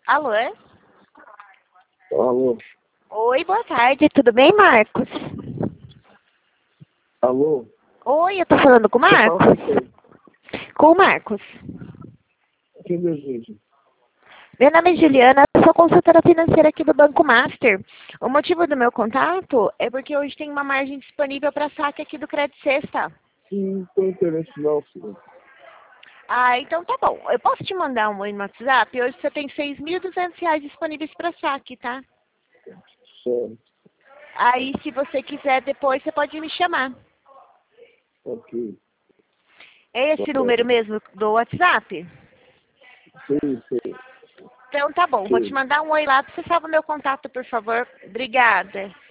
Alô? Alô? Oi, boa tarde, tudo bem, Marcos? Alô? Oi, eu tô falando com o Você fala Marcos? com quem? Com o Marcos. Quem deseja? Meu nome é Juliana, eu sou consultora financeira aqui do Banco Master. O motivo do meu contato é porque hoje tem uma margem disponível para saque aqui do Crédito Sexta. Sim, não tem interesse não, filho. Ah, então tá bom. Eu posso te mandar um oi no WhatsApp? Hoje você tem R$ 6.200 disponíveis para saque, tá? Certo. Aí, se você quiser depois, você pode me chamar. Ok. É Tá esse número bem. mesmo do WhatsApp? Sim, sim. Então tá bom, vou te Sim. mandar um oi lá para você salvar o meu contato, por favor. Obrigada.